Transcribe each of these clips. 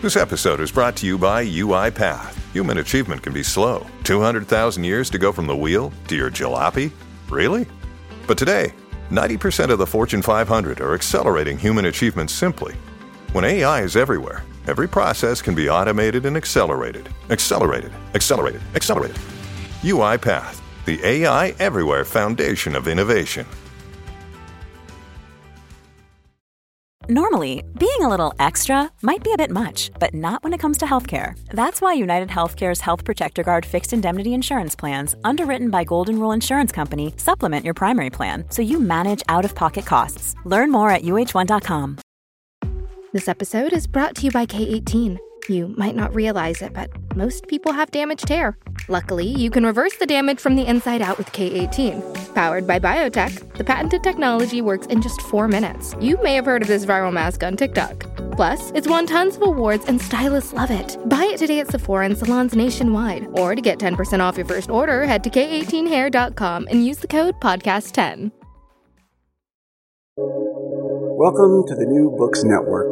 This episode is brought to you by UiPath. Human achievement can be slow. 200,000 years to go from the wheel to your jalopy? Really? But today, 90% of the Fortune 500 are accelerating human achievement simply. When AI is everywhere, every process can be automated and accelerated. Accelerated. UiPath, the AI everywhere foundation of innovation. Normally, being a little extra might be a bit much, but not when it comes to healthcare. That's why United Healthcare's Health Protector Guard fixed indemnity insurance plans, underwritten by Golden Rule Insurance Company, supplement your primary plan so you manage out-of-pocket costs. Learn more at uh1.com. This episode is brought to you by K18. You might not realize it, but most people have damaged hair. Luckily, you can reverse the damage from the inside out with K18. Powered by Biotech, the patented technology works in just 4 minutes. You may have heard of this viral mask on TikTok. Plus, it's won tons of awards and stylists love it. Buy it today at Sephora and salons nationwide. Or to get 10% off your first order, head to K18hair.com and use the code PODCAST10. Welcome to the New Books Network.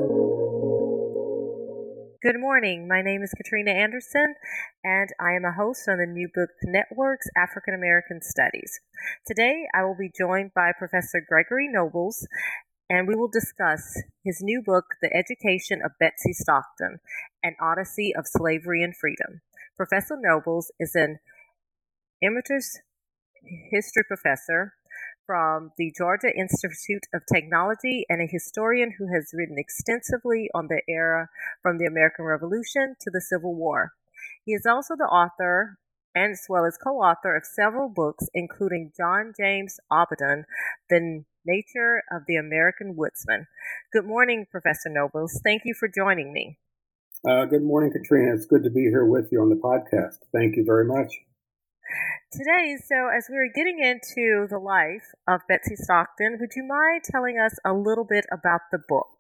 Good morning. My name is Katrina Anderson, and I am a host on the New Books Network's African American Studies. Today, I will be joined by Professor Gregory Nobles, and we will discuss his new book, The Education of Betsy Stockton, An Odyssey of Slavery and Freedom. Professor Nobles is an emeritus history professor from the Georgia Institute of Technology and a historian who has written extensively on the era from the American Revolution to the Civil War. He is also the author, and as well as co-author, of several books, including John James Audubon, The Nature of the American Woodsman. Good morning, Professor Nobles. Thank you for joining me. Good morning, Katrina. It's good to be here with you on the podcast. Thank you very much. Today, so as we're getting into the life of Betsy Stockton, would you mind telling us a little bit about the book?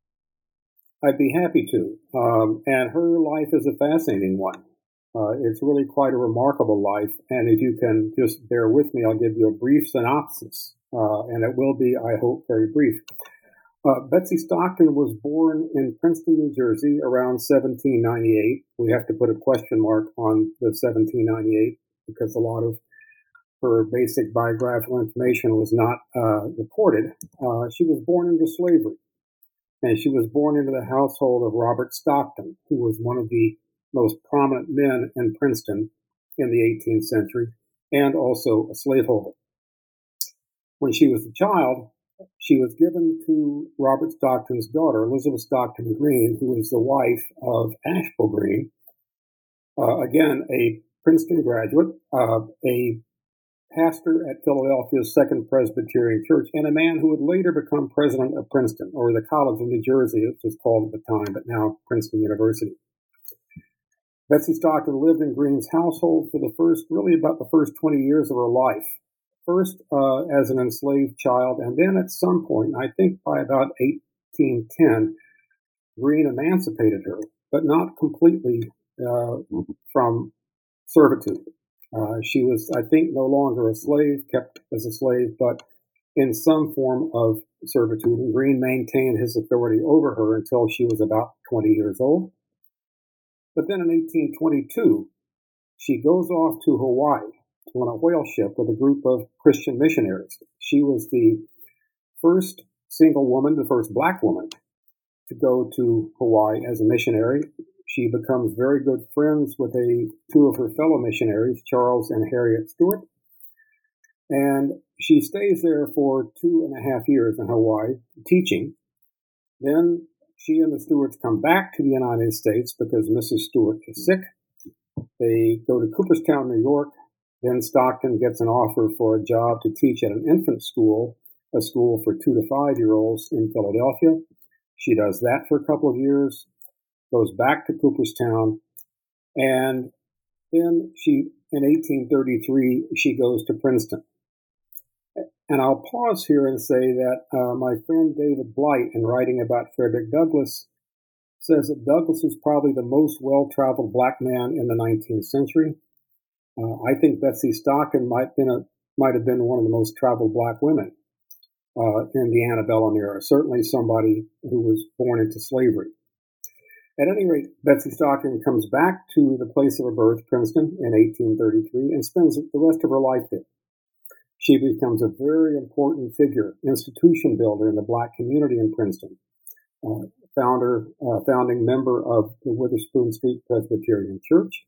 I'd be happy to. And her life is a fascinating one. It's really quite a remarkable life. And if you can just bear with me, I'll give you a brief synopsis. And it will be, I hope, very brief. Betsy Stockton was born in Princeton, New Jersey around 1798. We have to put a question mark on the 1798. Because a lot of her basic biographical information was not recorded. She was born into slavery, and she was born into the household of Robert Stockton, who was one of the most prominent men in Princeton in the 18th century, and also a slaveholder. When she was a child, she was given to Robert Stockton's daughter, Elizabeth Stockton Green, who was the wife of Ashbel Green, again, a Princeton graduate, a pastor at Philadelphia's Second Presbyterian Church, and a man who would later become president of Princeton, or the College of New Jersey, it was called at the time, but now Princeton University. Betsy Stockton lived in Green's household for about the first 20 years of her life. First as an enslaved child, and then at some point, I think by about 1810, Green emancipated her, but not completely from servitude. She was, I think, no longer a slave, kept as a slave, but in some form of servitude. And Green maintained his authority over her until she was about 20 years old. But then in 1822, she goes off to Hawaii on a whale ship with a group of Christian missionaries. She was the first single woman, the first black woman, to go to Hawaii as a missionary. She becomes very good friends with two of her fellow missionaries, Charles and Harriet Stewart. And she stays there for 2.5 years in Hawaii teaching. Then she and the Stewarts come back to the United States because Mrs. Stewart is sick. They go to Cooperstown, New York. Then Stockton gets an offer for a job to teach at an infant school, a school for 2 to 5-year-olds in Philadelphia. She does that for a couple of years. Goes back to Cooperstown, and then in 1833, she goes to Princeton. And I'll pause here and say that my friend David Blight, in writing about Frederick Douglass, says that Douglass was probably the most well-traveled black man in the 19th century. I think Betsy Stockton might have been one of the most traveled black women in the antebellum era, certainly somebody who was born into slavery. At any rate, Betsy Stockton comes back to the place of her birth, Princeton, in 1833, and spends the rest of her life there. She becomes a very important figure, institution builder in the Black community in Princeton, founding member of the Witherspoon Street Presbyterian Church,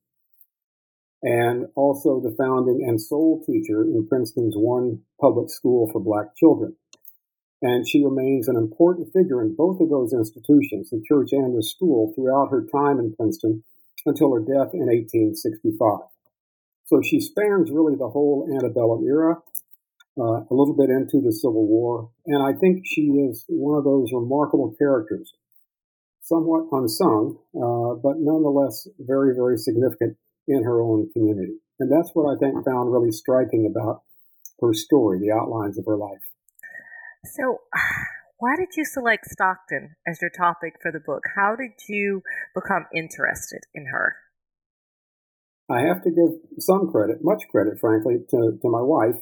and also the founding and sole teacher in Princeton's one public school for Black children. And she remains an important figure in both of those institutions, the church and the school, throughout her time in Princeton until her death in 1865. So she spans really the whole antebellum era, a little bit into the Civil War, and I think she is one of those remarkable characters, somewhat unsung, but nonetheless very, very significant in her own community. And that's what I think found really striking about her story, the outlines of her life. So, why did you select Stockton as your topic for the book? How did you become interested in her? I have to give some credit, much credit, frankly, to my wife.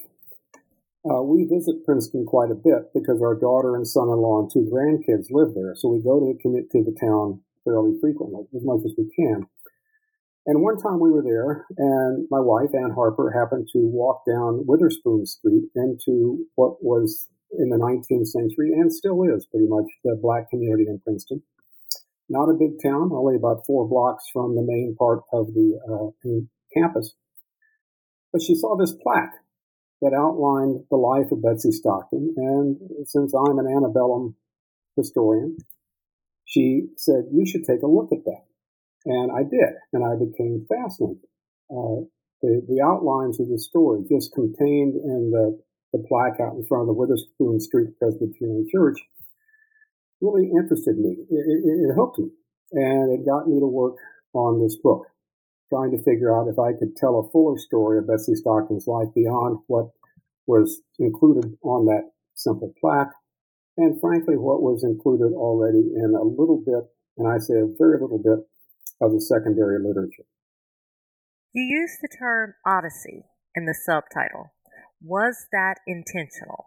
We visit Princeton quite a bit because our daughter and son-in-law and 2 grandkids live there. So we go to the town fairly frequently, as much as we can. And one time we were there, and my wife, Ann Harper, happened to walk down Witherspoon Street into what was in the 19th century, and still is pretty much, the Black community in Princeton. Not a big town, only about 4 blocks from the main part of the campus. But she saw this plaque that outlined the life of Betsy Stockton, and since I'm an antebellum historian, she said, you should take a look at that. And I did, and I became fascinated. The outlines of the story, just contained in the plaque out in front of the Witherspoon Street Presbyterian Church, really interested me. It hooked me, and it got me to work on this book, trying to figure out if I could tell a fuller story of Betsy Stockton's life beyond what was included on that simple plaque, and frankly, what was included already in a little bit, and I say a very little bit, of the secondary literature. You used the term Odyssey in the subtitle. Was that intentional?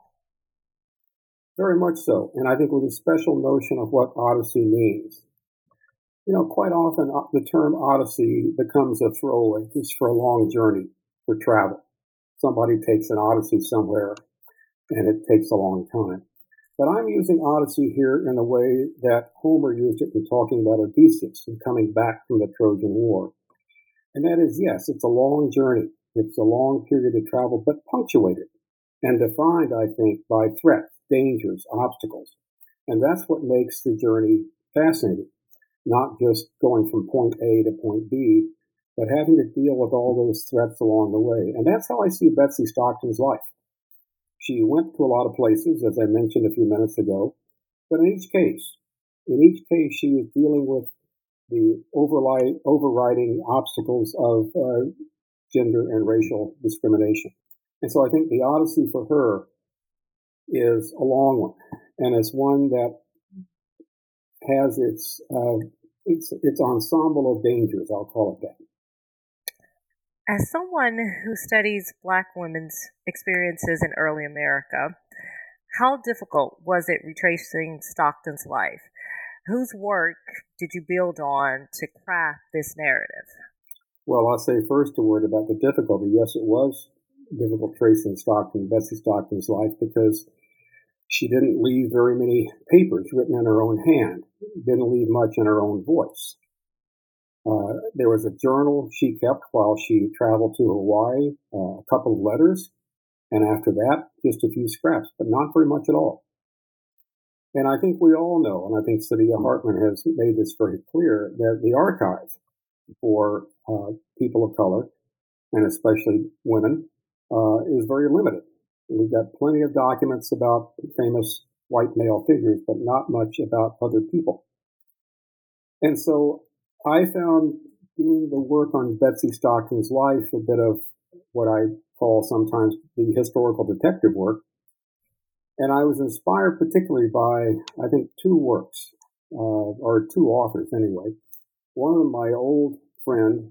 Very much so, and I think with a special notion of what Odyssey means. You know, quite often the term Odyssey becomes a throwaway. It's for a long journey, for travel. Somebody takes an Odyssey somewhere, and it takes a long time. But I'm using Odyssey here in the way that Homer used it in talking about Odysseus and coming back from the Trojan War. And that is, yes, it's a long journey. It's a long period of travel, but punctuated and defined, I think, by threats, dangers, obstacles. And that's what makes the journey fascinating. Not just going from point A to point B, but having to deal with all those threats along the way. And that's how I see Betsy Stockton's life. She went to a lot of places, as I mentioned a few minutes ago, but in each case, she was dealing with the overriding obstacles of gender and racial discrimination. And so I think the Odyssey for her is a long one, and it's one that has its ensemble of dangers, I'll call it that. As someone who studies Black women's experiences in early America, how difficult was it retracing Stockton's life? Whose work did you build on to craft this narrative? Well, I'll say first a word about the difficulty. Yes, it was difficult tracing Betsy Stockton's life, because she didn't leave very many papers written in her own hand, didn't leave much in her own voice. There was a journal she kept while she traveled to Hawaii, a couple of letters, and after that, just a few scraps, but not very much at all. And I think we all know, and I think Saidiya Hartman has made this very clear, that the archive for people of color, and especially women, is very limited. We've got plenty of documents about famous white male figures, but not much about other people. And so I found doing the work on Betsy Stockton's life a bit of what I call sometimes the historical detective work. And I was inspired particularly by, I think, 2 works, or 2 authors anyway. One of them, my old friend,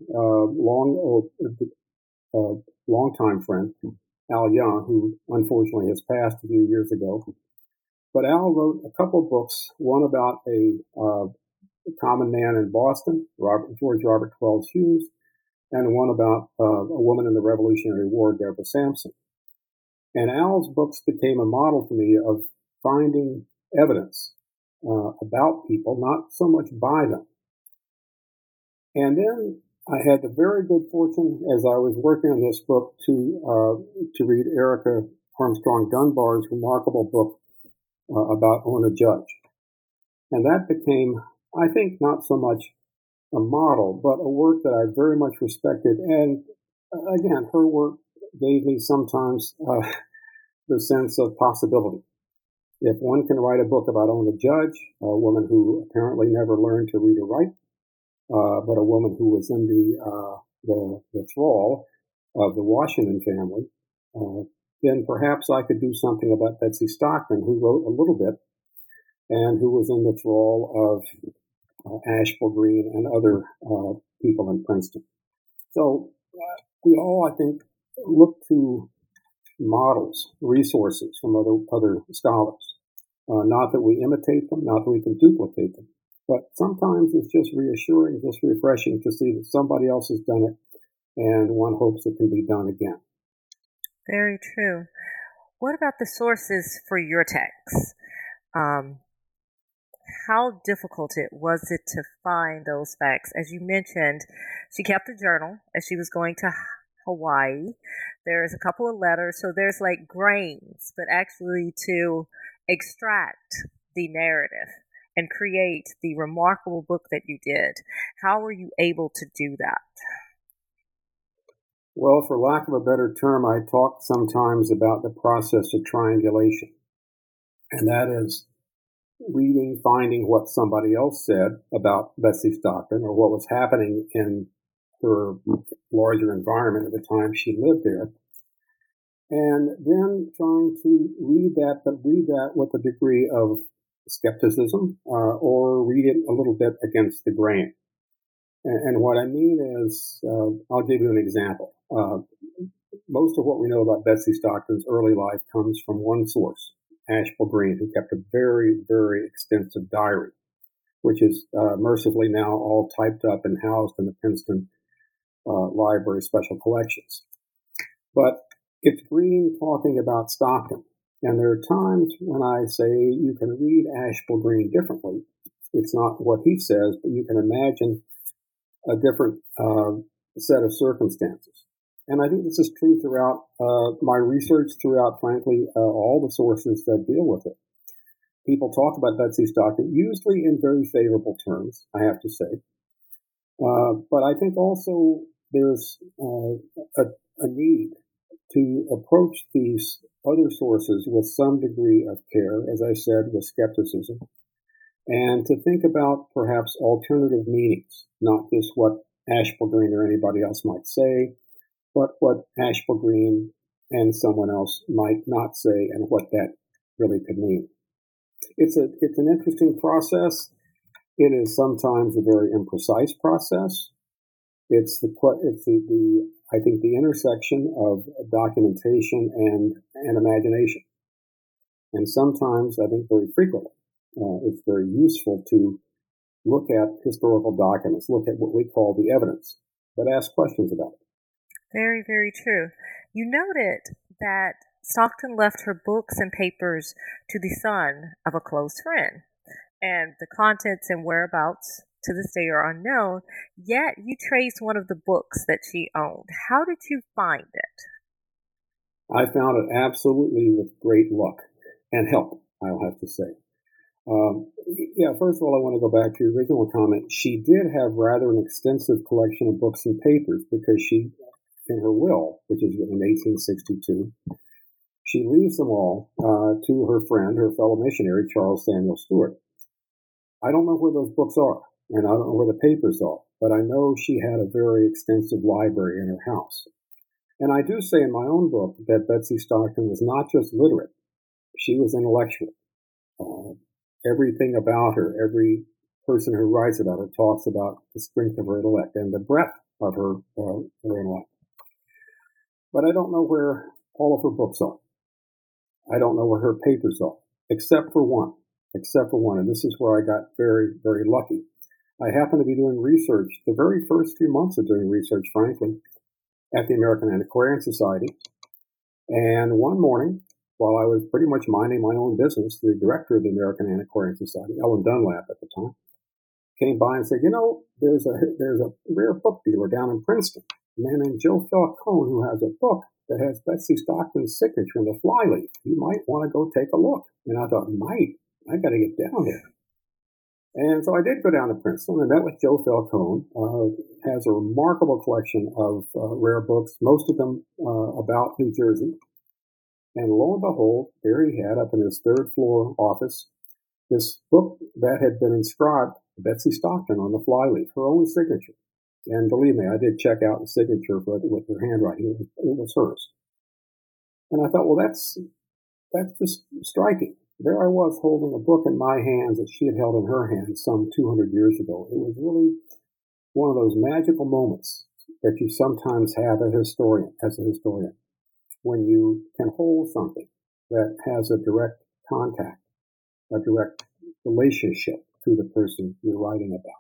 longtime friend, Al Young, who unfortunately has passed a few years ago. But Al wrote a couple of books, one about a Common Man in Boston, George Robert Wells Hughes, and one about a woman in the Revolutionary War, Deborah Sampson. And Al's books became a model for me of finding evidence about people, not so much by them. And then I had the very good fortune, as I was working on this book, to read Erica Armstrong Dunbar's remarkable book about Ona Judge. And that became, I think, not so much a model, but a work that I very much respected. And again, her work gave me sometimes the sense of possibility. If one can write a book about Ona Judge, a woman who apparently never learned to read or write, but a woman who was in the thrall of the Washington family, then perhaps I could do something about Betsy Stockton, who wrote a little bit and who was in the thrall of Ashbel Green and other people in Princeton. So we all, I think, look to models, resources from other scholars. Not that we imitate them, not that we can duplicate them, but sometimes it's just reassuring, just refreshing to see that somebody else has done it, and one hopes it can be done again. Very true. What about the sources for your texts? How difficult was it to find those facts? As you mentioned, she kept a journal as she was going to Hawaii. There's a couple of letters, so there's like grains, but actually to extract the narrative and create the remarkable book that you did, how were you able to do that? Well, for lack of a better term, I talk sometimes about the process of triangulation. And that is reading, finding what somebody else said about Betsy Stockton or what was happening in her larger environment at the time she lived there. And then trying to read that, but read that with a degree of skepticism or read it a little bit against the grain. And what I mean is, I'll give you an example. Most of what we know about Betsy Stockton's early life comes from one source, Ashbel Green, who kept a very, very extensive diary, which is mercifully now all typed up and housed in the Princeton Library Special Collections. But it's Green talking about Stockton. And there are times when I say you can read Ashbel Green differently. It's not what he says, but you can imagine a different set of circumstances. And I think this is true throughout my research, throughout, frankly, all the sources that deal with it. People talk about Betsy Stockton, usually in very favorable terms, I have to say. But I think also there's a need to approach these other sources with some degree of care, as I said, with skepticism, and to think about perhaps alternative meanings, not just what Ashbel Green or anybody else might say, but what Ashbel Green and someone else might not say and what that really could mean. It's an interesting process. It is sometimes a very imprecise process. It's I think the intersection of documentation and imagination. And sometimes, I think very frequently, it's very useful to look at historical documents, look at what we call the evidence, but ask questions about it. Very, very true. You noted that Stockton left her books and papers to the son of a close friend, and the contents and whereabouts to this day are unknown, yet you traced one of the books that she owned. How did you find it? I found it absolutely with great luck and help, I'll have to say. First of all, I want to go back to your original comment. She did have rather an extensive collection of books and papers because she, in her will, which is written in 1862, she leaves them all to her friend, her fellow missionary, Charles Samuel Stewart. I don't know where those books are, and I don't know where the papers are, but I know she had a very extensive library in her house. And I do say in my own book that Betsy Stockton was not just literate, she was intellectual. Everything about her, every person who writes about her talks about the strength of her intellect and the breadth of her intellect. But I don't know where all of her books are. I don't know where her papers are, except for one. And this is where I got very, very lucky. I happened to be doing research, the very first few months of doing research, frankly, at the American Antiquarian Society. And one morning, while I was pretty much minding my own business, the director of the American Antiquarian Society, Ellen Dunlap at the time, came by and said, there's a rare book dealer down in Princeton, a man named Joe Falcone, who has a book that has Betsy Stockton's signature in the flyleaf. You might want to go take a look. And I thought, I got to get down there. And so I did go down to Princeton and met with Joe Falcone. Has a remarkable collection of rare books, most of them about New Jersey. And lo and behold, there he had up in his third floor office this book that had been inscribed Betsy Stockton on the flyleaf, her own signature. And believe me, I did check out the signature with her handwriting. It was hers. And I thought, well, that's just striking. There I was holding a book in my hands that she had held in her hands some 200 years ago. It was really one of those magical moments that you sometimes have as a historian, when you can hold something that has a direct contact, a direct relationship to the person you're writing about.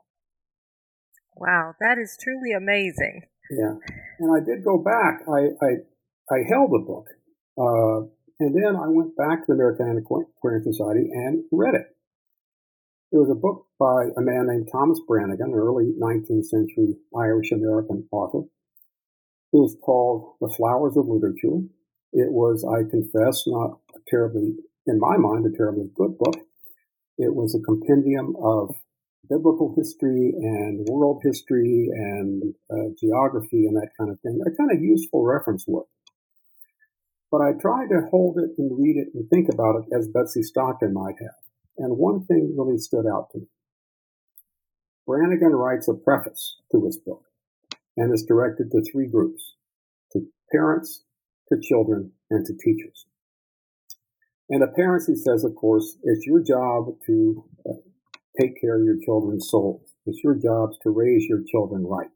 Wow, that is truly amazing. Yeah, and I did go back. I held the book, and then I went back to the American Antiquarian Society and read it. It was a book by a man named Thomas Brannigan, an early 19th century Irish-American author. It was called The Flowers of Literature. It was, I confess, not in my mind, a terribly good book. It was a compendium of biblical history and world history and geography and that kind of thing, a kind of useful reference work. But I tried to hold it and read it and think about it as Betsy Stockton might have. And one thing really stood out to me. Brannigan writes a preface to his book, and it's directed to three groups: to parents, to children, and to teachers. And the parents, he says, of course, it's your job to take care of your children's souls. It's your job to raise your children right.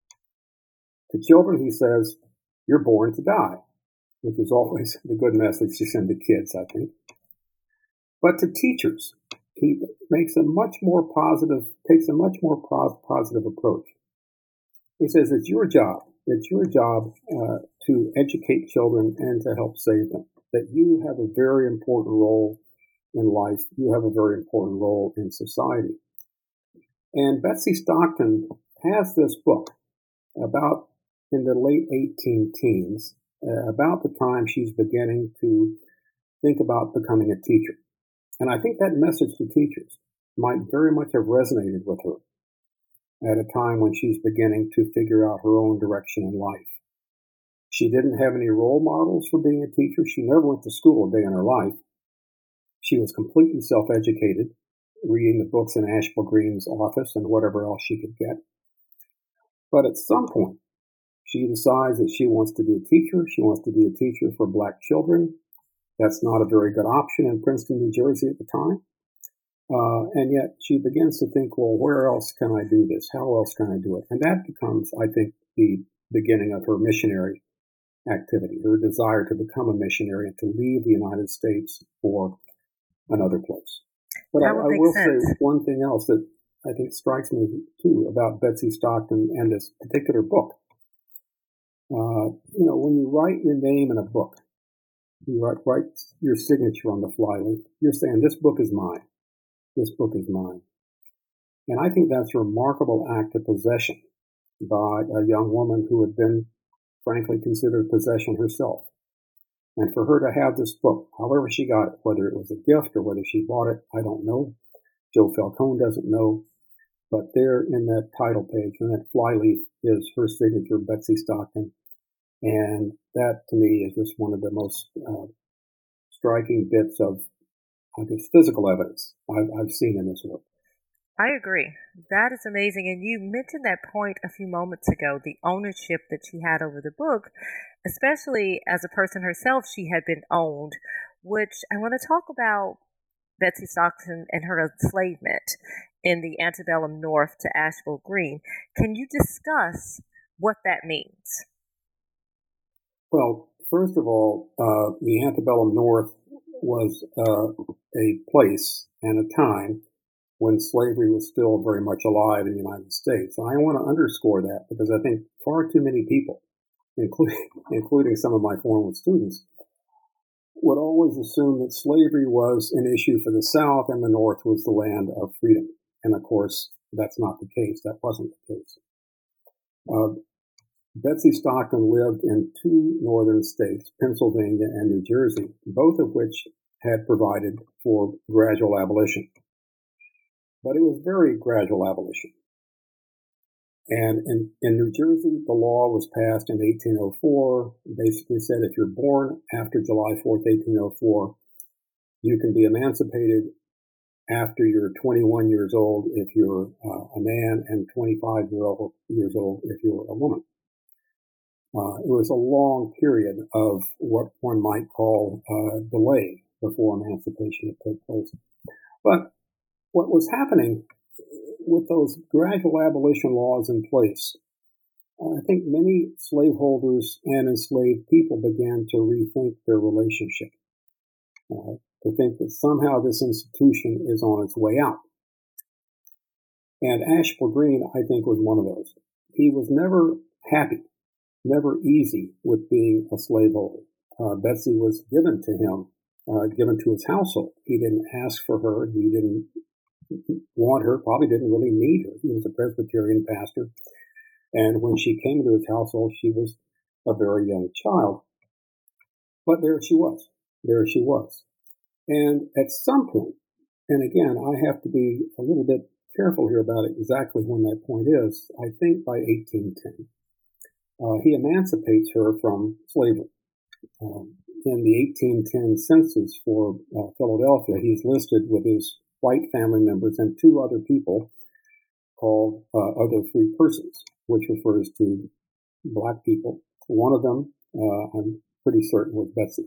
To children, he says, you're born to die, which is always the good message to send to kids, I think. But to teachers, he takes a much more positive approach. He says it's your job to educate children and to help save them, that you have a very important role in life. You have a very important role in society. And Betsy Stockton has this book about in the late 18 teens, about the time she's beginning to think about becoming a teacher. And I think that message to teachers might very much have resonated with her at a time when she's beginning to figure out her own direction in life. She didn't have any role models for being a teacher. She never went to school a day in her life. She was completely self-educated, reading the books in Asheville Green's office and whatever else she could get. But at some point, she decides that she wants to be a teacher. She wants to be a teacher for Black children. That's not a very good option in Princeton, New Jersey at the time. And yet she begins to think, well, where else can I do this? How else can I do it? And that becomes, I think, the beginning of her missionary activity, her desire to become a missionary and to leave the United States for another place. But I will say one thing else that I think strikes me, too, about Betsy Stockton and this particular book. When you write your name in a book, you write your signature on the flyleaf, you're saying, this book is mine. This book is mine. And I think that's a remarkable act of possession by a young woman who had been, frankly, considered possession herself. And for her to have this book, however she got it, whether it was a gift or whether she bought it, I don't know. Joe Falcone doesn't know. But there in that title page, in that flyleaf, is her signature, Betsy Stockton. And that, to me, is just one of the most striking bits of, I guess, physical evidence I've seen in this work. I agree. That is amazing. And you mentioned that point a few moments ago, the ownership that she had over the book, especially as a person herself, she had been owned, which I want to talk about Betsy Stockton and her enslavement in the antebellum North to Asheville Green. Can you discuss what that means? Well, first of all, the antebellum North was a place and a time when slavery was still very much alive in the United States. And I want to underscore that because I think far too many people, including some of my former students, would always assume that slavery was an issue for the South and the North was the land of freedom. And of course, that's not the case. That wasn't the case. Betsy Stockton lived in two northern states, Pennsylvania and New Jersey, both of which had provided for gradual abolition. But it was very gradual abolition. And in New Jersey, the law was passed in 1804, basically said if you're born after July 4th, 1804, you can be emancipated after you're 21 years old if you're a man and 25 years old if you're a woman. It was a long period of what one might call delay before emancipation had taken place. But what was happening with those gradual abolition laws in place, I think many slaveholders and enslaved people began to rethink their relationship, to think that somehow this institution is on its way out. And Ashbel Green, I think, was one of those. He was never happy, never easy with being a slaveholder. Betsy was given to him, given to his household. He didn't ask for her. He didn't want her, probably didn't really need her. He was a Presbyterian pastor. And when she came to his household, she was a very young child. But there she was. There she was. And at some point, and again, I have to be a little bit careful here about exactly when that point is, I think by 1810, he emancipates her from slavery. In the 1810 census for Philadelphia, he's listed with his white family members and two other people called other free persons, which refers to black people. One of them, I'm pretty certain, was Betsy.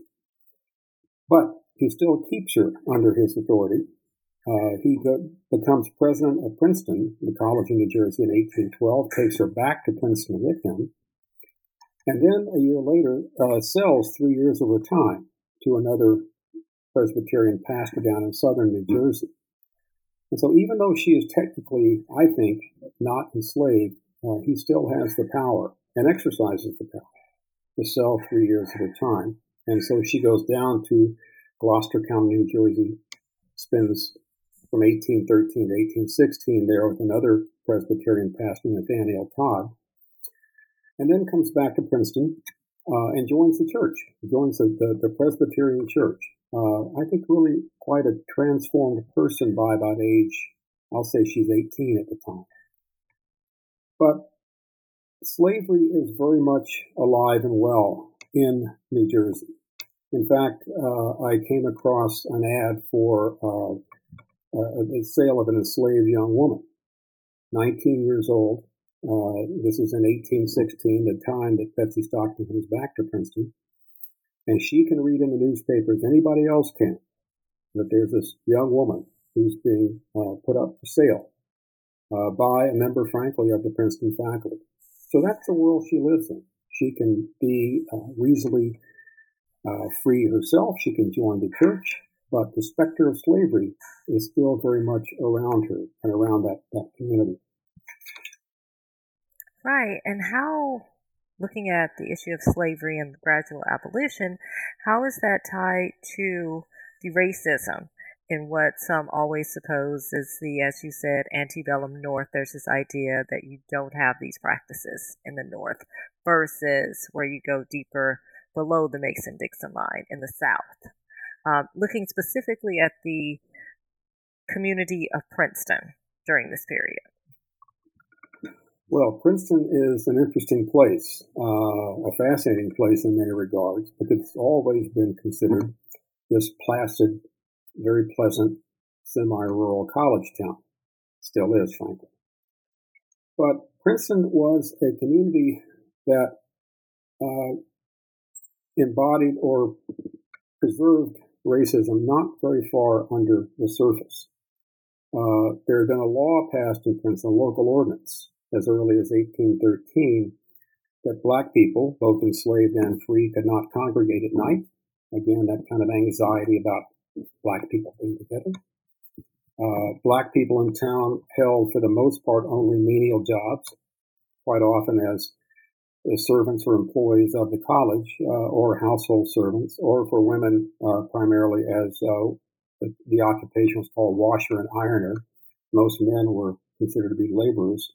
But he still keeps her under his authority. He becomes president of Princeton, the college in New Jersey, in 1812, takes her back to Princeton with him, and then a year later sells 3 years of her time to another Presbyterian pastor down in southern New Jersey. And so even though she is technically, I think, not enslaved, he still has the power and exercises the power to sell 3 years of her time. And so she goes down to Gloucester County, New Jersey, spends from 1813 to 1816 there with another Presbyterian pastor, Nathaniel Todd, and then comes back to Princeton and joins the church, joins the Presbyterian church. I think really quite a transformed person by about age, I'll say she's 18 at the time. But slavery is very much alive and well in New Jersey. In fact, I came across an ad for a sale of an enslaved young woman, 19 years old. This is in 1816, the time that Betsy Stockton comes back to Princeton. And she can read in the newspapers, anybody else can, that there's this young woman who's being put up for sale by a member, frankly, of the Princeton faculty. So that's the world she lives in. She can be easily free herself. She can join the church, but the specter of slavery is still very much around her and around that community. Right. And how, looking at the issue of slavery and gradual abolition, how is that tied to the racism in what some always suppose is the, as you said, antebellum North? There's this idea that you don't have these practices in the North versus where you go deeper below the Mason-Dixon line in the South. Looking specifically at the community of Princeton during this period. Well, Princeton is an interesting place, a fascinating place in many regards, because it's always been considered this placid, very pleasant, semi-rural college town. Still is, frankly. But Princeton was a community that embodied or preserved racism not very far under the surface. There had been a law passed in Princeton, a local ordinance, as early as 1813, that black people, both enslaved and free, could not congregate at night. Again, that kind of anxiety about black people being together. Black people in town held, for the most part, only menial jobs, quite often as servants or employees of the college, or household servants, or for women primarily as the occupation was called washer and ironer. Most men were considered to be laborers.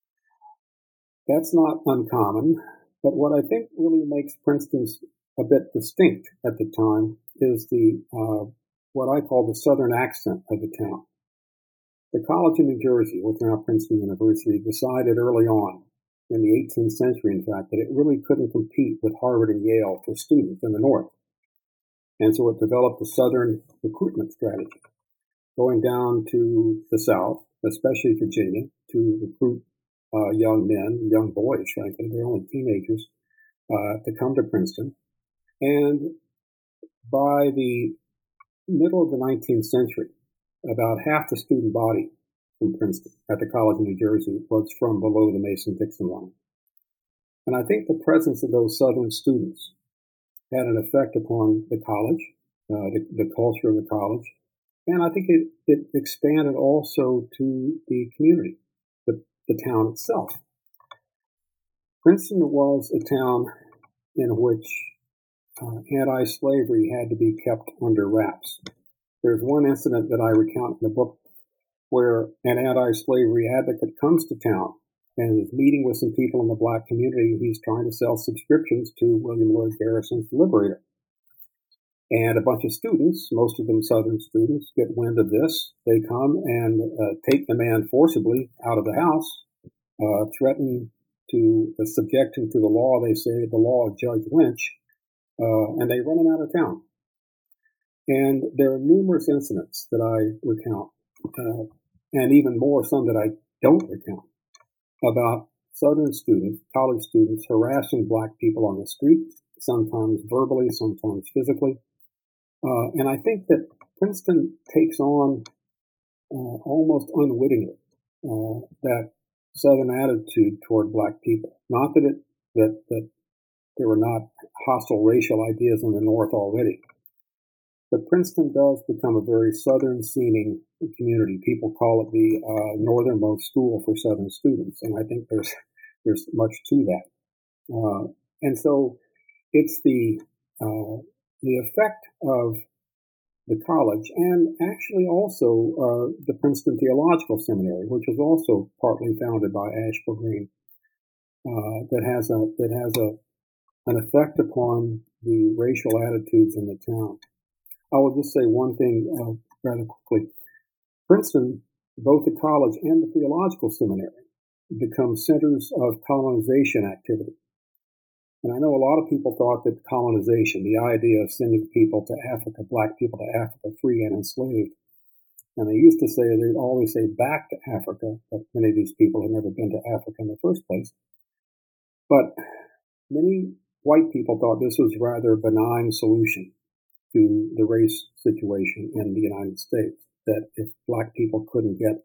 That's not uncommon, but what I think really makes Princeton a bit distinct at the time is the what I call the Southern accent of the town. The college in New Jersey, which is now Princeton University, decided early on, in the 18th century, in fact, that it really couldn't compete with Harvard and Yale for students in the North. And so it developed a Southern recruitment strategy, going down to the South, especially Virginia, to recruit young men, young boys, frankly, they're only teenagers, to come to Princeton. And by the middle of the 19th century, about half the student body from Princeton at the College of New Jersey was from below the Mason-Dixon line. And I think the presence of those Southern students had an effect upon the college, the culture of the college, and I think it expanded also to the community, the town itself. Princeton was a town in which anti-slavery had to be kept under wraps. There's one incident that I recount in the book where an anti-slavery advocate comes to town and is meeting with some people in the Black community. He's trying to sell subscriptions to William Lloyd Garrison's The Liberator. And a bunch of students, most of them Southern students, get wind of this. They come and take the man forcibly out of the house, threaten to subject him to the law, they say, the law of Judge Lynch, and they run him out of town. And there are numerous incidents that I recount, and even more, some that I don't recount, about Southern students, college students, harassing Black people on the street, sometimes verbally, sometimes physically. And I think that Princeton takes on almost unwittingly that Southern attitude toward Black people. Not that there were not hostile racial ideas in the North already, but Princeton does become a very Southern-seeming community. People call it the northernmost school for Southern students, and I think there's much to that. And so it's the effect of the college, and actually also the Princeton Theological Seminary, which was also partly founded by Ashbel Green, that has an effect upon the racial attitudes in the town. I will just say one thing rather quickly. Princeton, both the college and the theological seminary, become centers of colonization activity. And I know a lot of people thought that colonization, the idea of sending people to Africa, Black people to Africa, free and enslaved, and they used to say, they'd always say back to Africa, but many of these people had never been to Africa in the first place. But many white people thought this was rather a benign solution to the race situation in the United States, that if Black people couldn't get,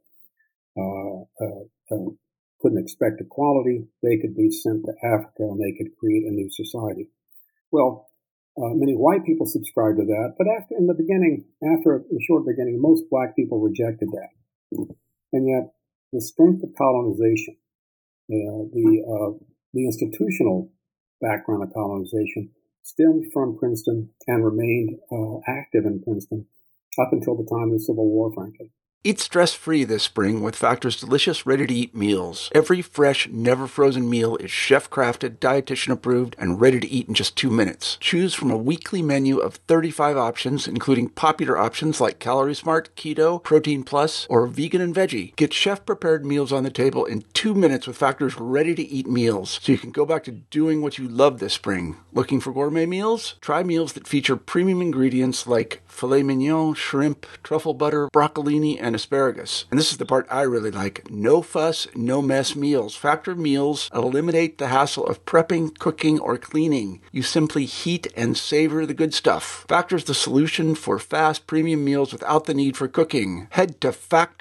couldn't expect equality, they could be sent to Africa and they could create a new society. Well, many white people subscribed to that, but after a short beginning, most Black people rejected that. And yet, the strength of colonization, the institutional background of colonization, stemmed from Princeton and remained active in Princeton up until the time of the Civil War, frankly. Eat stress-free this spring with Factor's delicious, ready-to-eat meals. Every fresh, never-frozen meal is chef-crafted, dietitian-approved, and ready to eat in just 2 minutes. Choose from a weekly menu of 35 options, including popular options like Calorie Smart, Keto, Protein Plus, or Vegan and Veggie. Get chef-prepared meals on the table in 2 minutes with Factor's ready-to-eat meals, so you can go back to doing what you love this spring. Looking for gourmet meals? Try meals that feature premium ingredients like filet mignon, shrimp, truffle butter, broccolini, and asparagus. And this is the part I really like. No fuss, no mess meals. Factor meals eliminate the hassle of prepping, cooking, or cleaning. You simply heat and savor the good stuff. Factor's the solution for fast premium meals without the need for cooking. Head to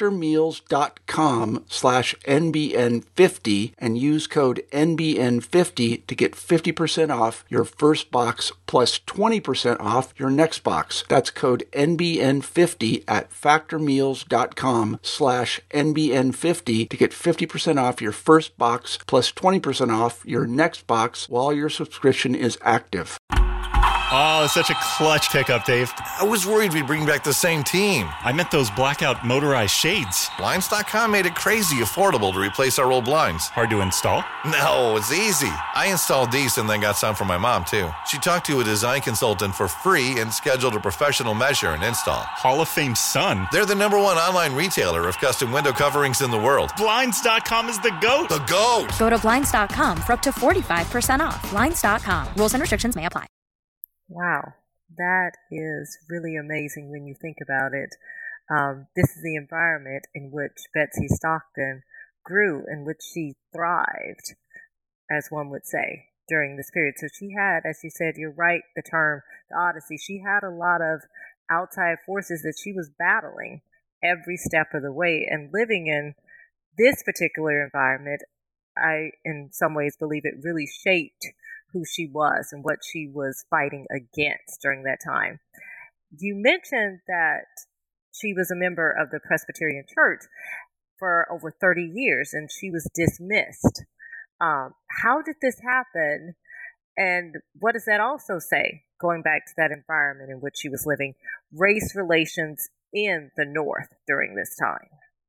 factormeals.com/NBN50 and use code NBN50 to get 50% off your first box plus 20% off your next box. That's code NBN50 at factormeals.com/NBN50. betsystocking.com/NBN50 to get 50% off your first box plus 20% off your next box while your subscription is active. Oh, such a clutch pickup, Dave. I was worried we'd bring back the same team. I meant those blackout motorized shades. Blinds.com made it crazy affordable to replace our old blinds. Hard to install? No, it's easy. I installed these and then got some for my mom, too. She talked to a design consultant for free and scheduled a professional measure and install. Hall of Fame son. They're the #1 online retailer of custom window coverings in the world. Blinds.com is the GOAT. The GOAT! Go to Blinds.com for up to 45% off. Blinds.com. Rules and restrictions may apply. Wow, that is really amazing when you think about it. This is the environment in which Betsy Stockton grew, in which she thrived, as one would say, during this period. So she had, as you said, you're right, the term, the Odyssey, she had a lot of outside forces that she was battling every step of the way. And living in this particular environment, I, in some ways, believe it really shaped who she was and what she was fighting against during that time. You mentioned that she was a member of the Presbyterian Church for over 30 years and she was dismissed. How did this happen? And what does that also say, going back to that environment in which she was living, race relations in the North during this time?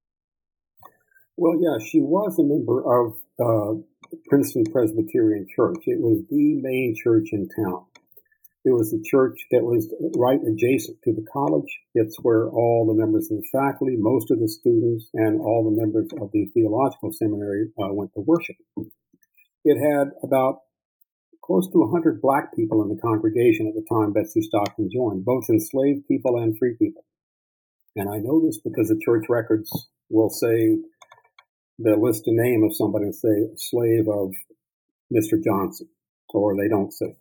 Well, yeah, she was a member of Princeton Presbyterian Church. It was the main church in town. It was the church that was right adjacent to the college. It's where all the members of the faculty, most of the students, and all the members of the theological seminary went to worship. It had about close to 100 black people in the congregation at the time Betsy Stockton joined, both enslaved people and free people. And I know this because the church records will say, they'll list a name of somebody and say, slave of Mr. Johnson, or they don't say.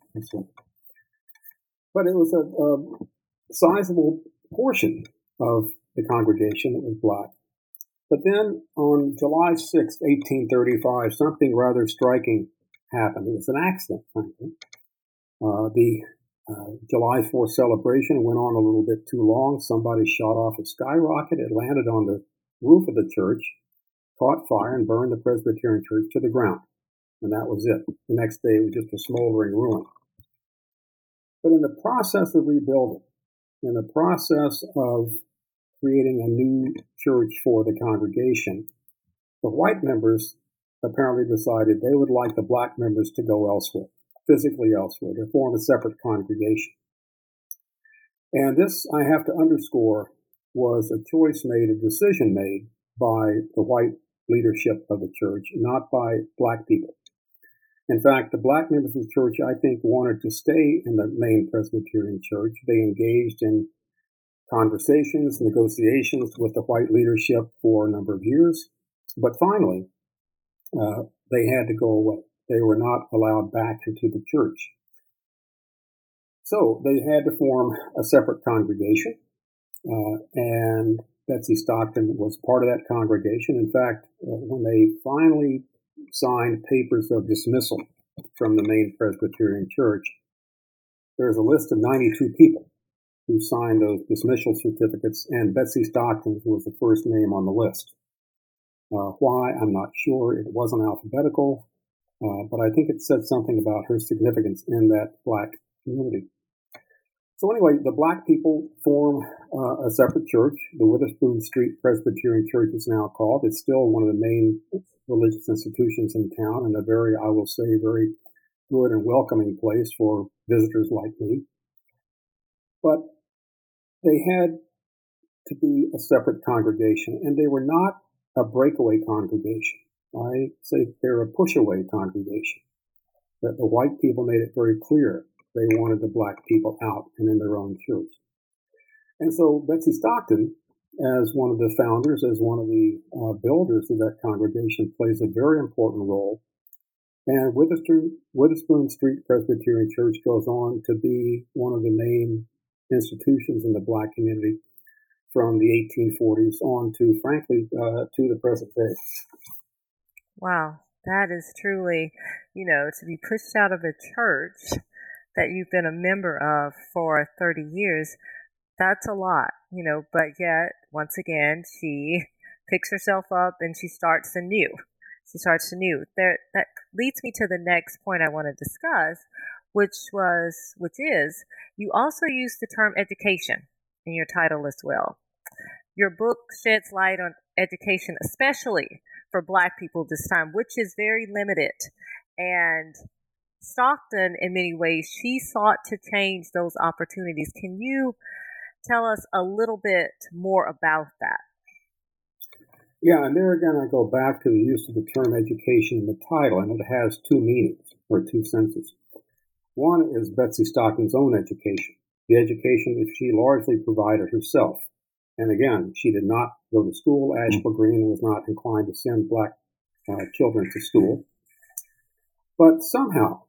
But it was a sizable portion of the congregation that was black. But then on July 6, 1835, something rather striking happened. It was an accident, frankly. The July 4th celebration went on a little bit too long. Somebody shot off a skyrocket. It landed on the roof of the church, caught fire, and burned the Presbyterian Church to the ground. And that was it. The next day, it was just a smoldering ruin. But in the process of rebuilding, in the process of creating a new church for the congregation, the white members apparently decided they would like the black members to go elsewhere, physically elsewhere, to form a separate congregation. And this, I have to underscore, was a choice made, a decision made by the white leadership of the church, not by black people. In fact, the black members of the church, I think, wanted to stay in the main Presbyterian church. They engaged in conversations, negotiations with the white leadership for a number of years. But finally, they had to go away. They were not allowed back into the church. So they had to form a separate congregation. And Betsy Stockton was part of that congregation. In fact, when they finally signed papers of dismissal from the main Presbyterian Church, there's a list of 92 people who signed those dismissal certificates, and Betsy Stockton was the first name on the list. Why? I'm not sure. It wasn't alphabetical, but I think it said something about her significance in that black community. So anyway, the black people form a separate church. The Witherspoon Street Presbyterian Church is now called. It's still one of the main religious institutions in town, and a very, I will say, very good and welcoming place for visitors like me. But they had to be a separate congregation, and they were not a breakaway congregation. I say they're a push-away congregation. That the white people made it very clear they wanted the black people out and in their own church. And so Betsy Stockton, as one of the founders, as one of the builders of that congregation, plays a very important role. And Witherspoon Street Presbyterian Church goes on to be one of the main institutions in the black community from the 1840s on to, frankly, to the present day. Wow, that is truly, to be pushed out of a church that you've been a member of for 30 years, that's a lot, but yet once again, she picks herself up and she starts anew. That leads me to the next point I want to discuss, which is you also use the term education in your title as well. Your book sheds light on education, especially for Black people this time, which is very limited. And Stockton, in many ways, she sought to change those opportunities. Can you tell us a little bit more about that? Yeah, and there again, I go back to the use of the term education in the title, and it has two meanings, or two senses. One is Betsy Stockton's own education, the education that she largely provided herself. And again, she did not go to school. Asheville Green was not inclined to send Black children to school. But somehow,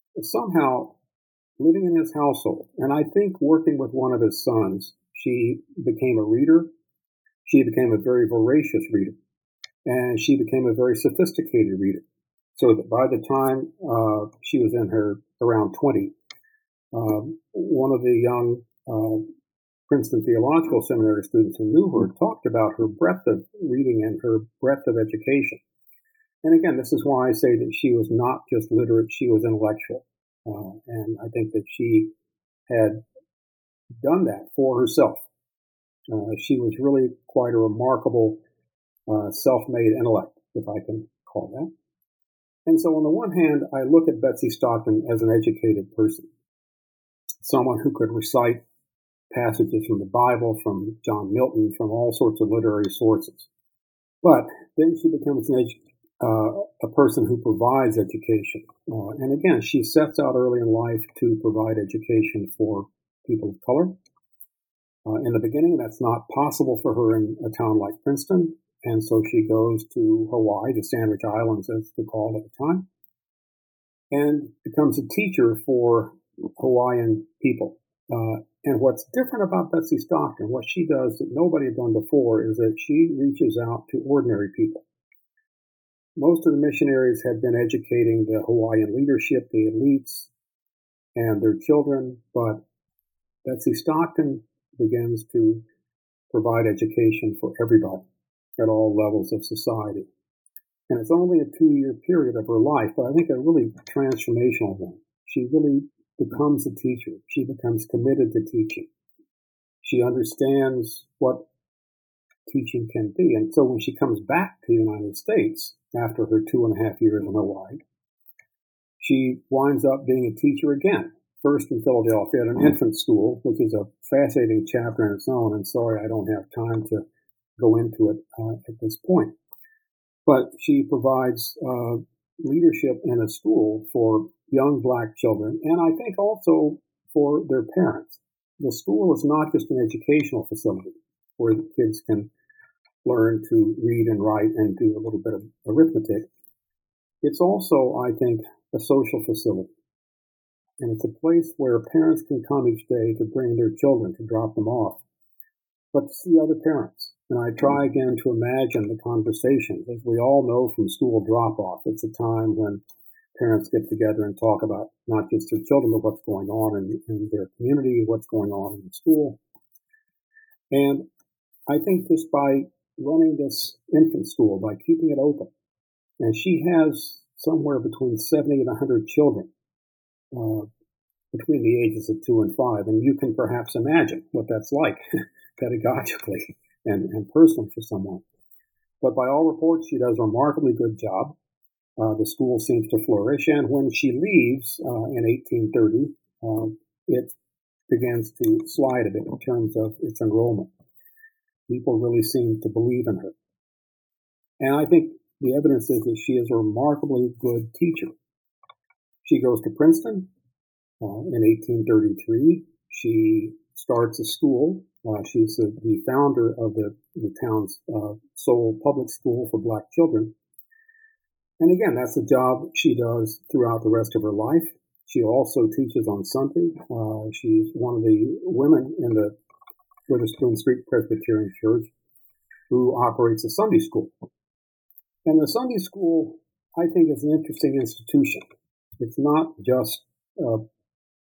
living in his household, and I think working with one of his sons, she became a reader. She became a very voracious reader, and she became a very sophisticated reader. So that by the time she was in her around 20, one of the young Princeton Theological Seminary students who knew her talked about her breadth of reading and her breadth of education. And again, this is why I say that she was not just literate, she was intellectual. And I think that she had done that for herself. She was really quite a remarkable self-made intellect, if I can call that. And so on the one hand, I look at Betsy Stockton as an educated person, someone who could recite passages from the Bible, from John Milton, from all sorts of literary sources. But then she becomes a person who provides education. And again, she sets out early in life to provide education for people of color. In the beginning, that's not possible for her in a town like Princeton. And so she goes to Hawaii, the Sandwich Islands, as they're called at the time, and becomes a teacher for Hawaiian people. And what's different about Betsy Stockton, what she does that nobody had done before, is that she reaches out to ordinary people. Most of the missionaries had been educating the Hawaiian leadership, the elites, and their children, but Betsy Stockton begins to provide education for everybody at all levels of society. And it's only a 2-year period of her life, but I think a really transformational one. She really becomes a teacher. She becomes committed to teaching. She understands what teaching can be. And so when she comes back to the United States after her 2.5 years in Hawaii, she winds up being a teacher again. First in Philadelphia at an infant school, which is a fascinating chapter in its own. And sorry, I don't have time to go into it at this point. But she provides leadership in a school for young Black children, and I think also for their parents. The school is not just an educational facility where the kids can learn to read and write and do a little bit of arithmetic. It's also, I think, a social facility. And it's a place where parents can come each day to bring their children, to drop them off, but to see other parents. And I try again to imagine the conversations. As we all know from school drop-off, it's a time when parents get together and talk about not just their children, but what's going on in their community, what's going on in the school. And I think just by running this infant school, by keeping it open, and she has somewhere between 70 and 100 children between the ages of 2 and 5. And you can perhaps imagine what that's like pedagogically and personally for someone. But by all reports, she does a remarkably good job. The school seems to flourish. And when she leaves in 1830, it begins to slide a bit in terms of its enrollment. People really seem to believe in her. And I think the evidence is that she is a remarkably good teacher. She goes to Princeton in 1833. She starts a school. She's the founder of the town's sole public school for Black children. And again, that's a job she does throughout the rest of her life. She also teaches on Sunday. She's one of the women in the Witherspoon Street Presbyterian Church who operates a Sunday school. And the Sunday school, I think, is an interesting institution. It's not just an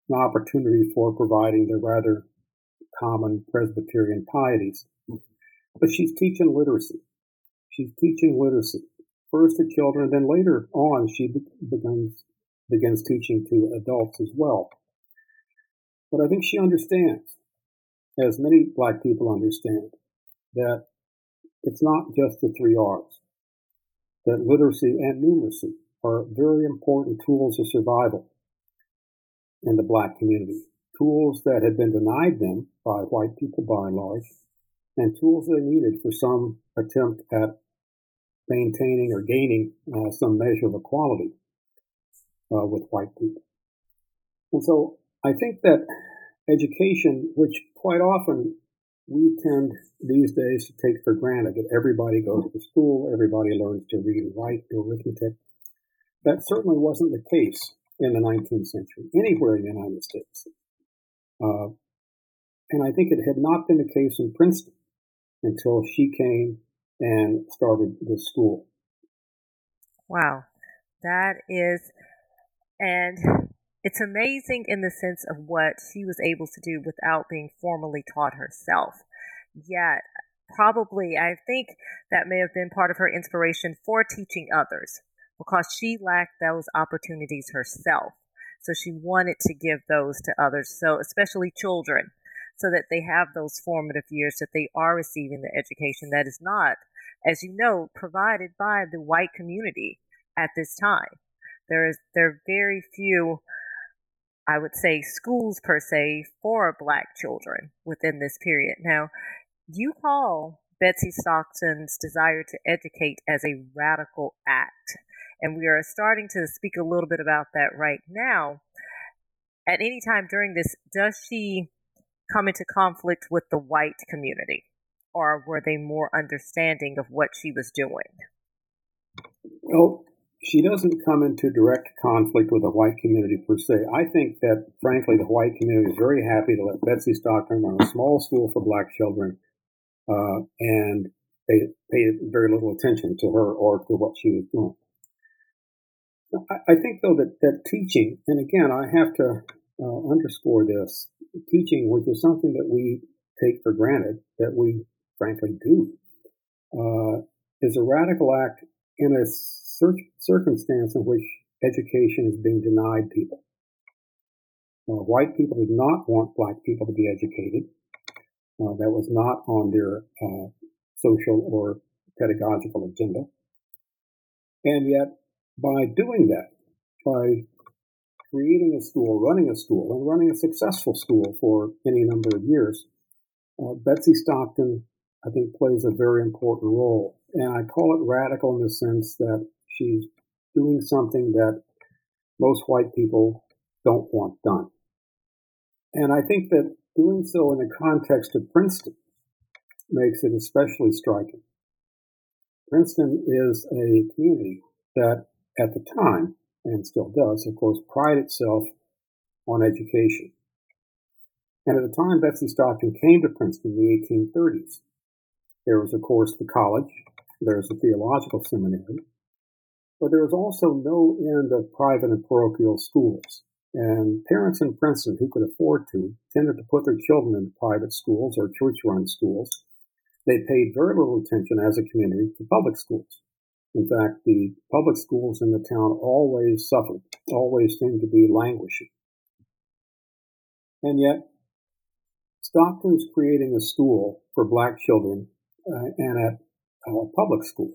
opportunity for providing the rather common Presbyterian pieties. But she's teaching literacy. She's teaching literacy, first to children, and then later on she begins teaching to adults as well. But I think she understands, as many Black people understand, that it's not just the 3 R's, that literacy and numeracy are very important tools of survival in the Black community, tools that had been denied them by white people by and large, and tools they needed for some attempt at maintaining or gaining some measure of equality with white people. And so I think that education, which quite often we tend these days to take for granted, that everybody goes to school, everybody learns to read and write, do arithmetic, that certainly wasn't the case in the 19th century, anywhere in the United States. And I think it had not been the case in Princeton until she came and started the school. Wow. That is, and it's amazing in the sense of what she was able to do without being formally taught herself. Yet, probably, I think that may have been part of her inspiration for teaching others, because she lacked those opportunities herself. So she wanted to give those to others, so especially children, so that they have those formative years, that they are receiving the education that is not, as you know, provided by the white community at this time. There are very few, I would say, schools per se for Black children within this period. Now, you call Betsy Stockton's desire to educate as a radical act, and we are starting to speak a little bit about that right now. At any time during this, does she come into conflict with the white community, or were they more understanding of what she was doing? Well, she doesn't come into direct conflict with the white community per se. I think that, frankly, the white community is very happy to let Betsy Stockton run a small school for Black children, and they paid very little attention to her or to what she was doing. I think, though, that teaching, and again, I have to underscore this, teaching, which is something that we take for granted, that we frankly do, is a radical act in a circumstance in which education is being denied people. White people did not want Black people to be educated. That was not on their social or pedagogical agenda. And yet, by doing that, by creating a school, running a school, and running a successful school for any number of years, Betsy Stockton, I think, plays a very important role. And I call it radical in the sense that she's doing something that most white people don't want done. And I think that doing so in the context of Princeton makes it especially striking. Princeton is a community that at the time, and still does, of course, pride itself on education. And at the time Betsy Stockton came to Princeton in the 1830s, there was, of course, the college, there was the theological seminary, but there was also no end of private and parochial schools. And parents in Princeton who could afford to tended to put their children in private schools or church-run schools. They paid very little attention as a community to public schools. In fact, the public schools in the town always suffered, always seemed to be languishing. And yet, Stockton's creating a school for Black children and at a public school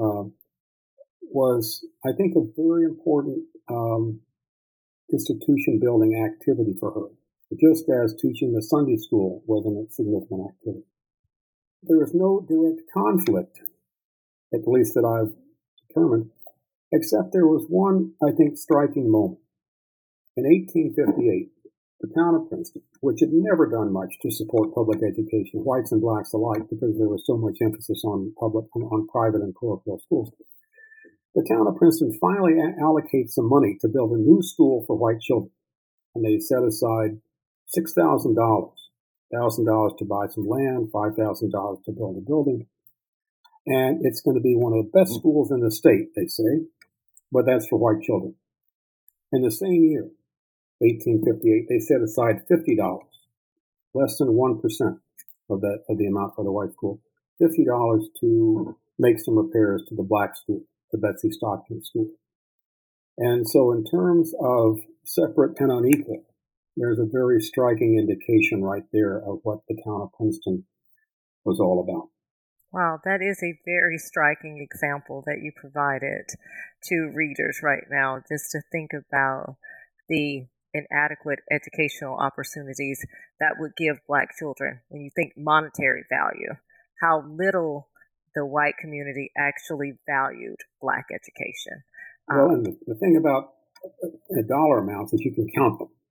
was, I think, a very important institution-building activity for her, just as teaching the Sunday school was a significant activity. There was no direct conflict, at least that I've determined, except there was one, I think, striking moment. In 1858, the town of Princeton, which had never done much to support public education, whites and Blacks alike, because there was so much emphasis on private and parochial schools, the town of Princeton finally allocates some money to build a new school for white children. And they set aside $6,000, $1,000 to buy some land, $5,000 to build a building. And it's going to be one of the best schools in the state, they say, but that's for white children. In the same year, 1858, they set aside $50, less than 1% of the amount for the white school, $50 to make some repairs to the black school, the Betsy Stockton School. And so in terms of separate and unequal, there's a very striking indication right there of what the town of Princeton was all about. Wow, that is a very striking example that you provided to readers right now, just to think about the inadequate educational opportunities that would give Black children. When you think monetary value, how little the white community actually valued Black education. Well, and the thing about dollar amounts is you can count them.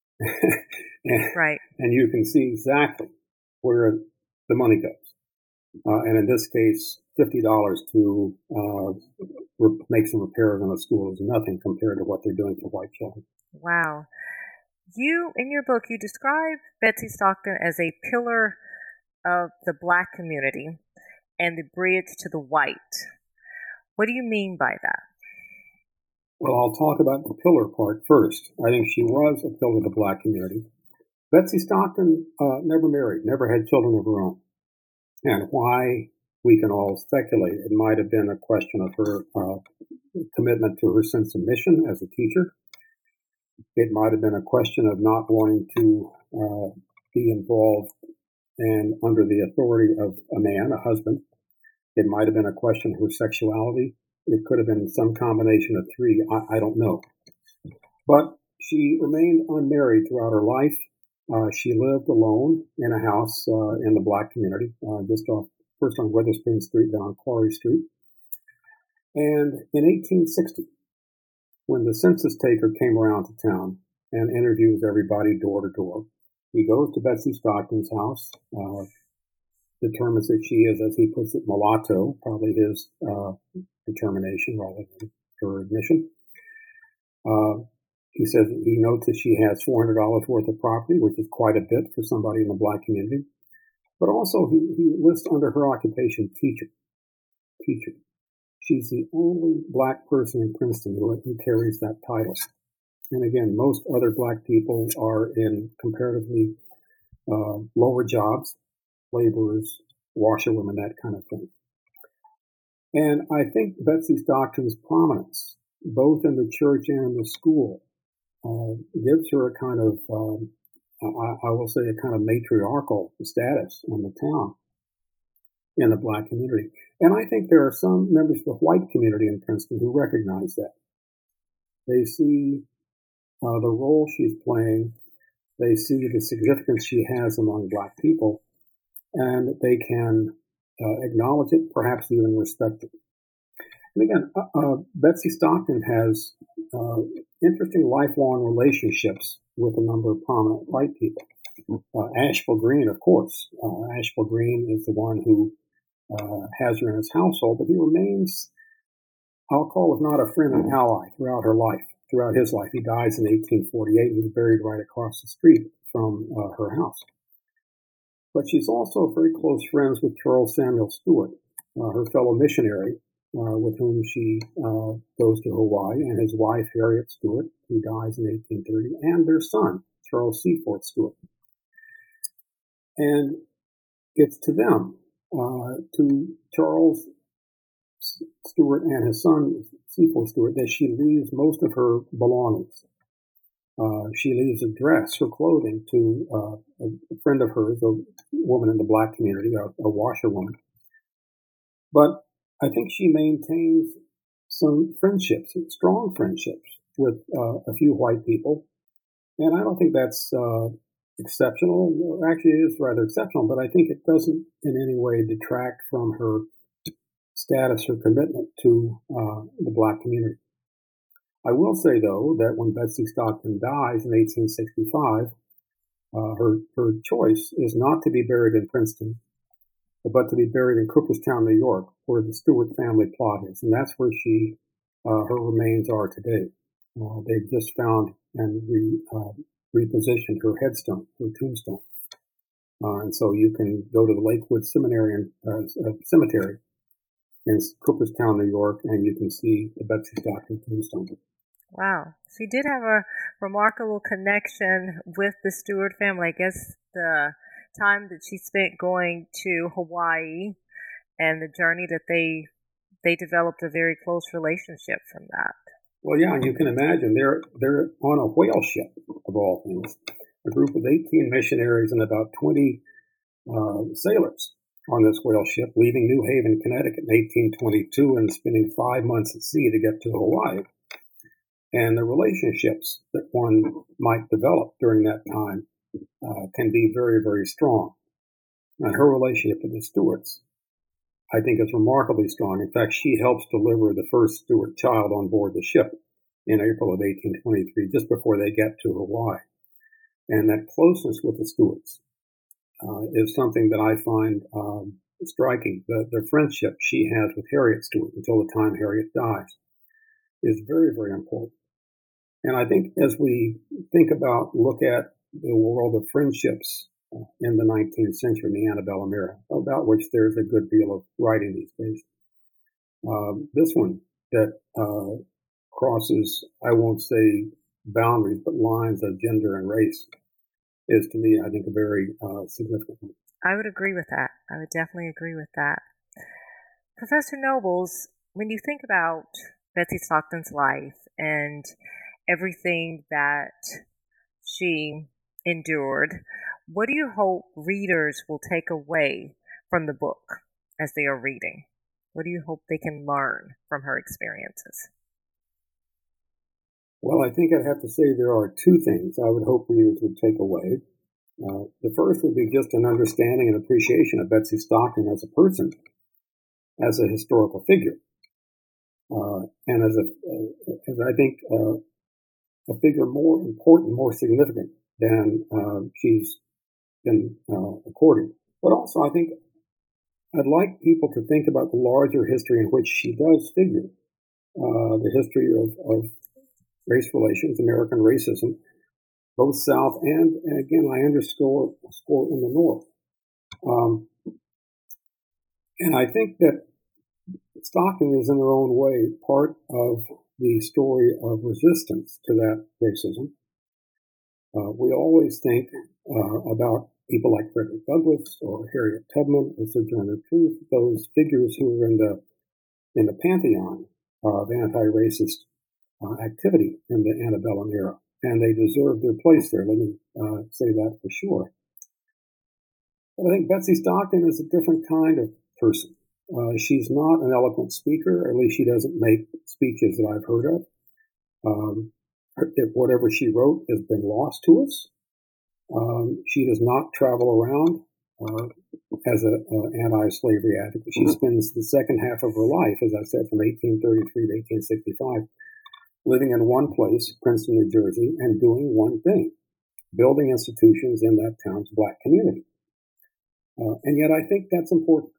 Right. And you can see exactly where the money goes. And in this case, $50 to make some repairs on a school is nothing compared to what they're doing for white children. Wow. You, in your book, you describe Betsy Stockton as a pillar of the Black community and the bridge to the white. What do you mean by that? Well, I'll talk about the pillar part first. I think she was a pillar of the Black community. Betsy Stockton never married, never had children of her own. And why, we can all speculate. It might have been a question of her commitment to her sense of mission as a teacher. It might have been a question of not wanting to be involved and under the authority of a man, a husband. It might have been a question of her sexuality. It could have been some combination of three. I don't know. But she remained unmarried throughout her life. She lived alone in a house in the Black community, just first on Witherspoon Street, then on Quarry Street. And in 1860, when the census taker came around to town and interviews everybody door to door, he goes to Betsy Stockton's house, determines that she is, as he puts it, mulatto, probably his determination rather than her admission. He says he notes that she has $400 worth of property, which is quite a bit for somebody in the Black community. But also he lists under her occupation teacher. She's the only Black person in Princeton who carries that title. And again, most other Black people are in comparatively lower jobs, laborers, washerwomen, that kind of thing. And I think Betsy Stockton's prominence, both in the church and in the school, gives her a kind of, I will say, a kind of matriarchal status in the town, in the Black community. And I think there are some members of the white community in Princeton who recognize that. They see the role she's playing. They see the significance she has among Black people, and they can acknowledge it, perhaps even respect it. And again, Betsy Stockton has interesting lifelong relationships with a number of prominent white people. Asheville Green, of course. Asheville Green is the one who has her in his household, but he remains, I'll call it, not a friend and ally throughout her life, throughout his life. He dies in 1848. He's buried right across the street from her house. But she's also very close friends with Charles Samuel Stewart, her fellow missionary, with whom she goes to Hawaii, and his wife, Harriet Stewart, who dies in 1830, and their son, Charles Seaforth Stewart. And it's to them, to Charles Stewart and his son, Seaforth Stewart, that she leaves most of her belongings. She leaves a dress, her clothing, to a friend of hers, a woman in the Black community, a washerwoman. But I think she maintains some friendships, strong friendships, with a few white people. And I don't think that's exceptional. Actually, it is rather exceptional, but I think it doesn't in any way detract from her status or commitment to the Black community. I will say, though, that when Betsy Stockton dies in 1865, her choice is not to be buried in Princeton, but to be buried in Cooperstown, New York, where the Stewart family plot is. And that's where her remains are today. They've just found and repositioned her headstone, her tombstone. And so you can go to the Lakewood Cemetery in Cooperstown, New York, and you can see the Betsy Stockton tombstone. Wow. She did have a remarkable connection with the Stewart family. I guess the time that she spent going to Hawaii and the journey that they developed a very close relationship from that. Well, yeah, you can imagine they're on a whale ship of all things, a group of 18 missionaries and about 20 sailors on this whale ship, leaving New Haven, Connecticut in 1822 and spending 5 months at sea to get to Hawaii. And the relationships that one might develop during that time can be very, very strong. And her relationship with the Stewarts, I think, is remarkably strong. In fact, she helps deliver the first Stewart child on board the ship in April of 1823, just before they get to Hawaii. And that closeness with the Stewarts is something that I find striking. The friendship she has with Harriet Stewart until the time Harriet dies is very, very important. And I think as we look at the world of friendships in the 19th century, in the antebellum era, about which there's a good deal of writing these days, this one that crosses, I won't say boundaries, but lines of gender and race, is to me, I think, a very significant one. I would agree with that. I would definitely agree with that. Professor Nobles, when you think about Betsy Stockton's life and everything that she endured, what do you hope readers will take away from the book as they are reading? What do you hope they can learn from her experiences? Well, I think I'd have to say there are two things I would hope readers would take away. The first would be just an understanding and appreciation of Betsy Stockton as a person, as a historical figure, and as I think a figure more important, more significant than she's been accorded. But also, I think I'd like people to think about the larger history in which she does figure, the history of race relations, American racism, both South and again, I underscore in the North. And I think that Stockton is in her own way part of the story of resistance to that racism. We always think about people like Frederick Douglass or Harriet Tubman or Sojourner Truth, those figures who are in the pantheon of anti-racist activity in the antebellum era, and they deserve their place there. Let me say that for sure. But I think Betsy Stockton is a different kind of person. She's not an eloquent speaker, or at least she doesn't make speeches that I've heard of. Whatever she wrote has been lost to us. She does not travel around as an anti-slavery advocate. She spends the second half of her life, as I said, from 1833 to 1865, living in one place, Princeton, New Jersey, and doing one thing, building institutions in that town's Black community. And yet I think that's important.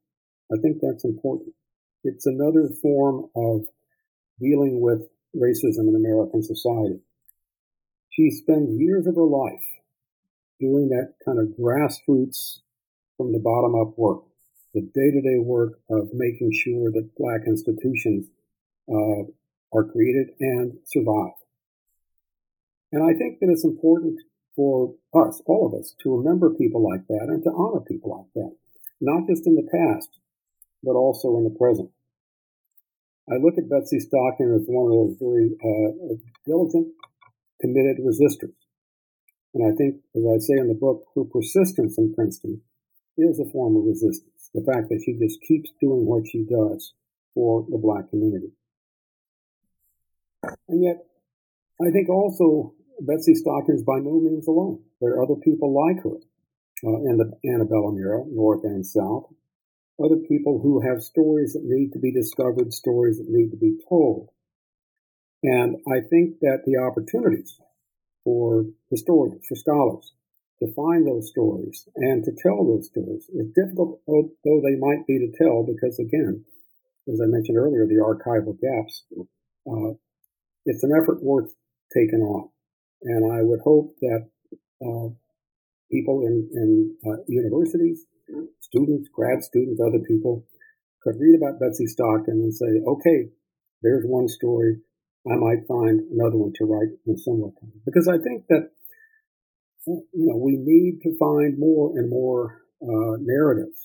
It's another form of dealing with racism in American society. She spends years of her life doing that kind of grassroots, from the bottom up work, the day-to-day work of making sure that Black institutions are created and survive. And I think that it's important for us, all of us, to remember people like that and to honor people like that, not just in the past, but also in the present. I look at Betsy Stockton as one of those very diligent, committed resistors. And I think, as I say in the book, her persistence in Princeton is a form of resistance. The fact that she just keeps doing what she does for the Black community. And yet, I think also Betsy Stockton is by no means alone. There are other people like her in the antebellum era, North and South. Other people who have stories that need to be discovered, stories that need to be told. And I think that the opportunities for historians, for scholars, to find those stories and to tell those stories, as difficult though they might be to tell, because again, as I mentioned earlier, the archival gaps, it's an effort worth taking on. And I would hope that people in universities, students, grad students, other people could read about Betsy Stockton and say, okay, there's one story. I might find another one to write in similar time. Because I think that, we need to find more and more narratives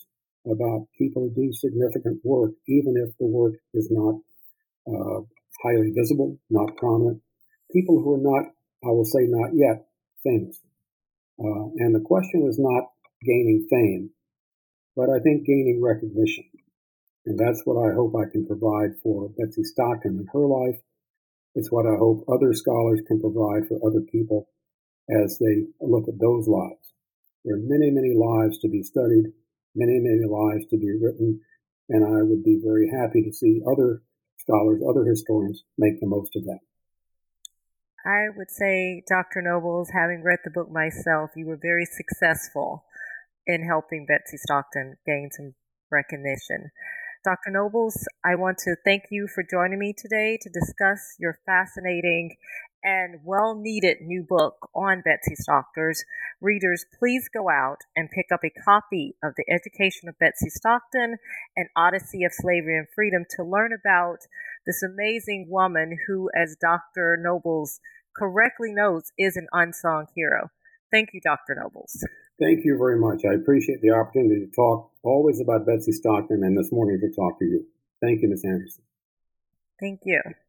about people who do significant work, even if the work is not highly visible, not prominent. People who are not, I will say not yet, famous. And the question is not gaining fame, but I think gaining recognition. And that's what I hope I can provide for Betsy Stockton in her life. It's what I hope other scholars can provide for other people as they look at those lives. There are many, many lives to be studied, many, many lives to be written, and I would be very happy to see other scholars, other historians make the most of that. I would say, Dr. Nobles, having read the book myself, you were very successful in helping Betsy Stockton gain some recognition. Dr. Nobles, I want to thank you for joining me today to discuss your fascinating and well-needed new book on Betsy Stockton. Readers, please go out and pick up a copy of The Education of Betsy Stockton, An Odyssey of Slavery and Freedom, to learn about this amazing woman who, as Dr. Nobles correctly notes, is an unsung hero. Thank you, Dr. Nobles. Thank you very much. I appreciate the opportunity to talk always about Betsy Stockton, and this morning to talk to you. Thank you, Ms. Anderson. Thank you.